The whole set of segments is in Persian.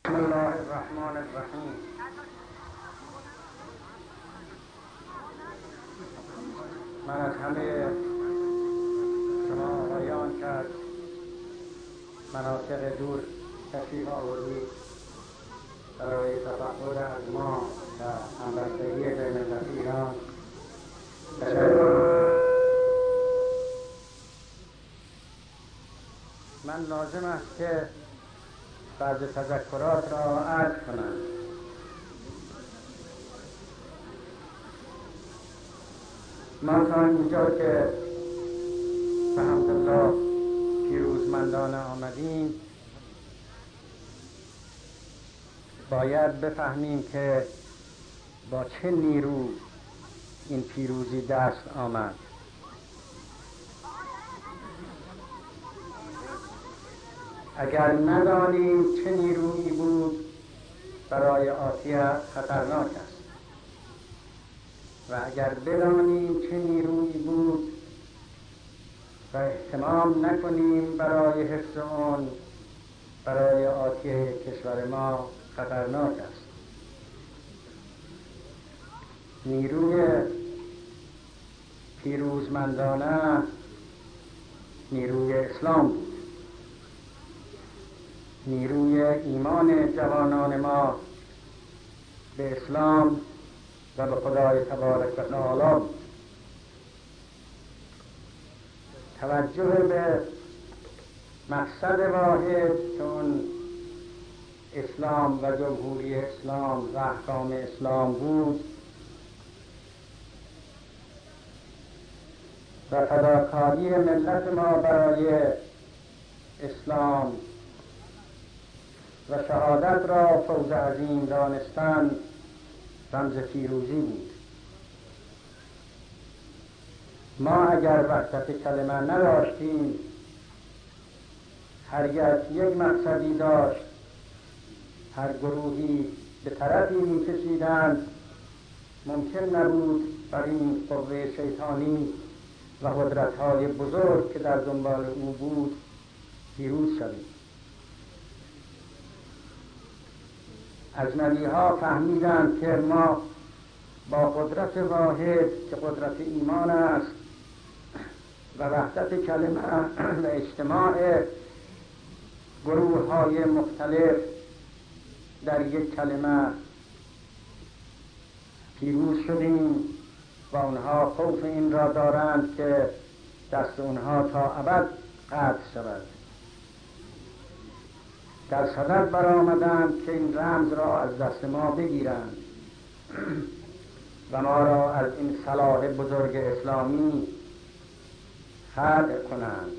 بسم الله الرحمن الرحیم. من از همه شما آقایان که از مناطق دور تشریف آوردید برای تفقد از ما و همبستگی بین ملت ایران تشکر. من لازم است که بعض تذکرات را عرض کنم. ما تا اینجا که به حمدالله پیروزمندانه آمدیم باید بفهمیم که با چه نیرو این پیروزی دست آمد. اگر ندانیم چه نیرویی بود برای آتیه خطرناک است و اگر بدانیم چه نیرویی بود و اهتمام نکنیم برای حفظ آن برای آتیه کشور ما خطرناک است. نیروی پیروزمندانه نیروی اسلام بود، نیروی ایمان جوانان ما به اسلام و به خدای تبارک و تعالی. توجه به مقصد واحد که اون اسلام و جمهوری اسلام و احکام اسلام بود و فداکاری ملت ما برای اسلام و شهادت را فوز عظیم دانستن رمز پیروزی بود. ما اگر وحدت کلمه نداشتیم، هر یک مقصدی داشت، هر گروهی به طرفی می‌کشیدند، ممکن نبود بر این قوه شیطانی و قدرت‌های بزرگ که در دنبال او بود پیروز شویم. اجنبی‌ها فهمیدند که ما با قدرت واحد که قدرت ایمان است و وحدت کلمه و اجتماع گروه‌های مختلف در یک کلمه پیروز شدیم و آنها خوف این را دارند که دست آنها تا ابد قطع شود. در صدد برآمدند که این رمز را از دست ما بگیرند و ما را از این صلاح بزرگ اسلامی خلع کنند.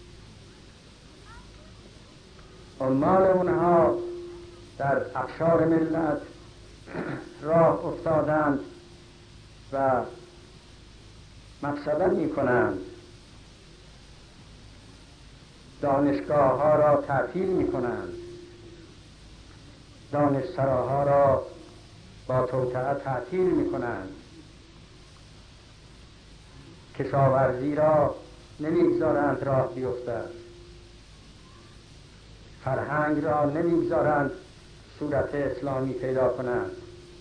عمال اونها در اقشار ملت راه افتادند و مفسده می کنند، دانشگاه ها را تعطیل می کنند، دانشسراها را با توطئه تعطیل می کنند، کشاورزی را نمیگذارند راه بیفتد، فرهنگ را نمیگذارند صورت اسلامی پیدا کنند،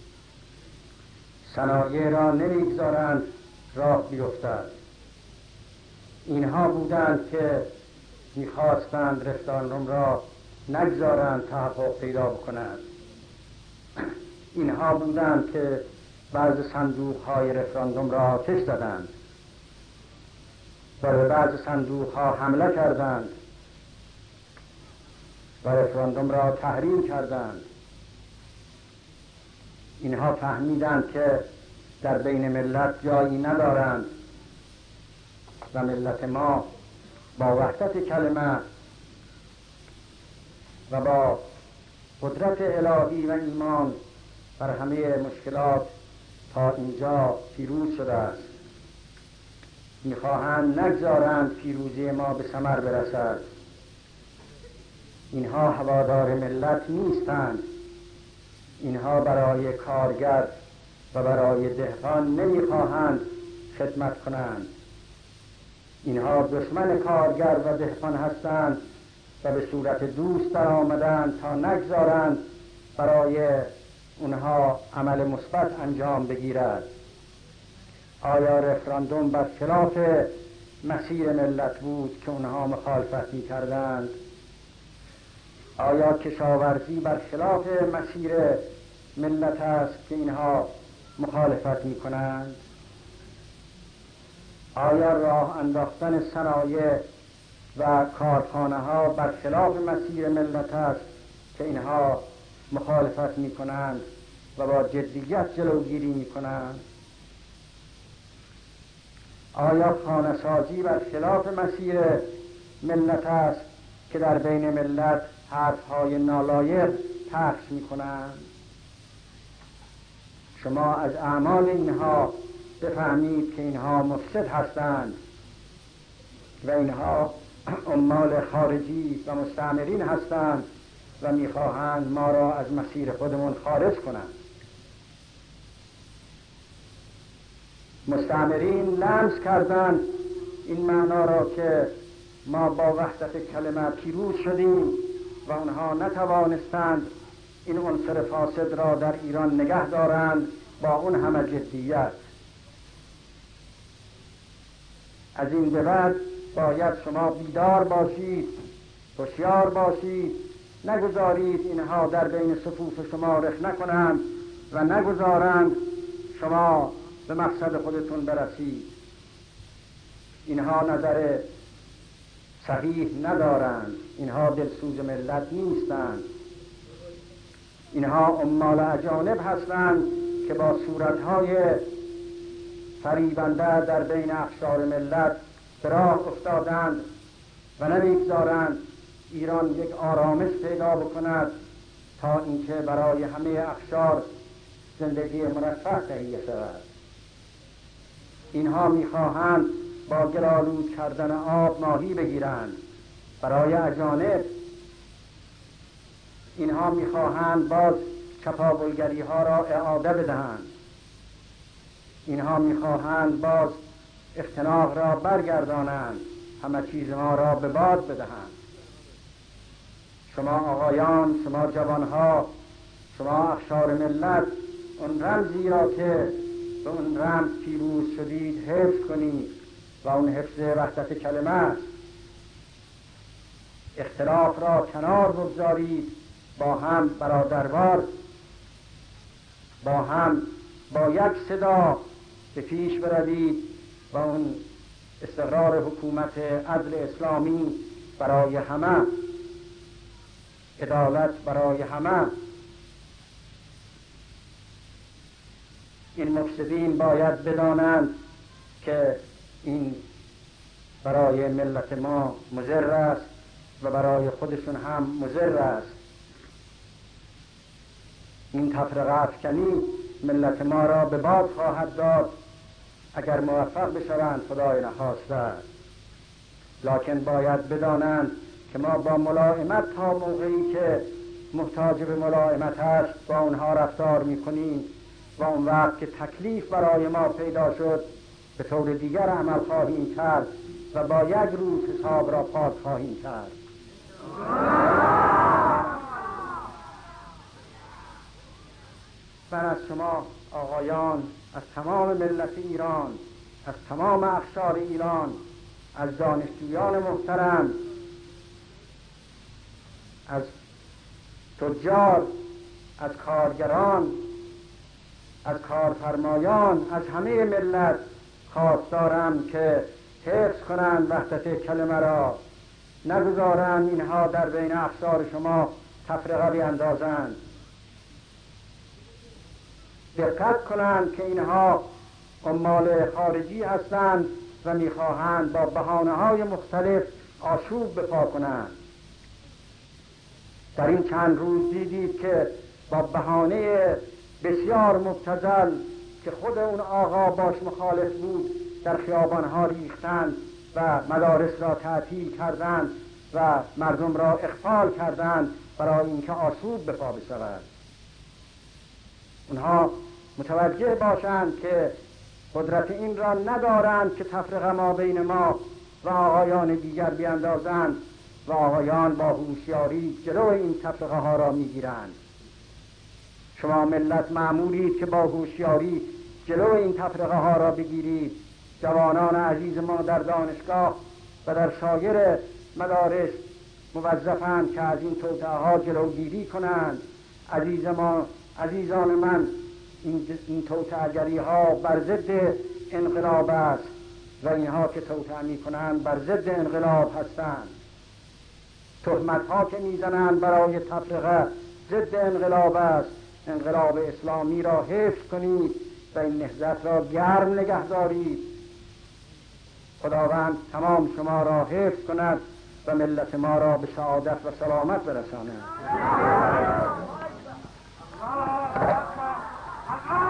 صنایع را نمیگذارند راه بیفتد. اینها بودند که میخواستند رفراندوم را نگذارند تحقق پیدا بکنند. اینها بودند که بعض صندوق‌های رفراندوم را آتش زدند و به بعض صندوق‌ها حمله کردند و رفراندوم را تحریم کردند. اینها فهمیدند که در بین ملت جایی ندارند و ملت ما با وحدت کلمه و با قدرت الهی و ایمان بر همه مشکلات تا اینجا پیروز شده است. میخواهند نگذارند پیروزی ما به ثمر برسد. اینها هوادار ملت نیستند. اینها برای کارگر و برای دهقان نمیخواهند خدمت کنند. اینها دشمن کارگر و دهقان هستند و به صورت دوست در آمدند تا نگذارند برای اونها عمل مثبت انجام بگیرد؟ آیا رفراندوم بر خلاف مسیر ملت بود که اونها مخالفت می‌کردند؟ آیا کشاورزی بر خلاف مسیر ملت است که اینها مخالفت می‌کنند؟ آیا راه انداختن صنایع و کارخانه‌ها بر خلاف مسیر ملت است که اینها مخالفت می‌کنند و با جدیت جلوگیری می‌کنند؟ آیا خانه‌سازی بر خلاف مسیر ملت است که در بین ملت حرف‌های نالایق پخش می‌کنند؟ شما از اعمال اینها بفهمید که اینها مفسد هستند و اینها عمال خارجی و مستعمرین هستند و می‌خواهند ما را از مسیر خودمون خارج کنند. مستعمرین لمس کردند این معنا را که ما با وحدت کلمه پیروز شدیم و آنها نتوانستند این عنصر فاسد را در ایران نگه دارند با اون همه جدیت. از این به بعد باید شما بیدار باشید، هوشیار باشید، نگذارید اینها در بین صفوف شما رخ نکنند و نگذارند شما به مقصد خودتون برسید. اینها نظر صحیح ندارند، اینها دلسوز ملت نیستند، اینها عمال اجانب هستند که با صورتهای فریبنده در بین اقشار ملت به راه افتادند و نمیگذارند ایران یک آرامش پیدا بکند تا اینکه برای همه اقشار زندگی مرفه تهیه شود. اینها میخواهند با گل‌آلود کردن آب ماهی بگیرند برای اجانب. اینها میخواهند باز چپاولگری ها را اعاده بدهند. اینها میخواهند باز اختناق را برگردانند، همه چیز ما را به باد بدهند. شما آقایان، شما جوانها، شما اقشار ملت، اون رمزی را که به اون رمز پیروز شدید حفظ کنید و اون حفظ وحدت کلمه است. اختلاف را کنار بگذارید، با هم برادروار، با هم با یک صدا به پیش بروید و اون استقرار حکومت عدل اسلامی برای همه، عدالت برای همه. این مفسدین باید بدانند که این برای ملت ما مضر است و برای خودشون هم مضر است. این تفرقه افکنی ملت ما را به باد خواهد داد اگر موفق بشوند، خدای نخواسته. لکن باید بدانند که ما با ملائمت تا موقعی که محتاج به ملائمت است با اونها رفتار میکنیم و اون وقت که تکلیف برای ما پیدا شد به طور دیگر عمل خواهیم کرد و با یک روز حساب را پاک خواهیم کرد. من از شما آقایان، از تمام ملت ایران، از تمام اقشار ایران، از دانشجویان محترم، از تجار، از کارگران، از کارفرمایان، از همه ملت خواستارم که حفظ کنند وحدت کلمه را، نگذارند اینها در بین اقشار شما تفرقه بیندازند. دقت کنند که اینها عمال خارجی هستند و میخواهند با بهانه‌های مختلف آشوب بپا کنند. در این چند روز دیدید که با بهانه بسیار مبتذل که خود اون آقا باش مخالف بود در خیابانها ریختند و مدارس را تعطیل کردند و مردم را اغفال کردند برای اینکه آشوب به پا بشود. اونها متوجه باشند که قدرت این را ندارند که تفرقه ما بین ما و آقایان دیگر بیندازند و آقایان با هوشیاری جلو این تفرقه ها را میگیرند. شما ملت مأمورید که با هوشیاری جلو این تفرقه ها را بگیرید. جوانان عزیز ما در دانشگاه و در سایر مدارس موظفند که از این توطئه ها جلوگیری کنند. عزیزان من، این توطئه‌گری ها بر ضد انقلاب است و اینها که توطئه میکنند بر ضد انقلاب هستند. تهمت ها که میزنند برای تفرقه ضد انقلاب است. انقلاب اسلامی را حفظ کنید و این نهضت را گرم نگه دارید. خداوند تمام شما را حفظ کند و ملت ما را به سعادت و سلامت برساند.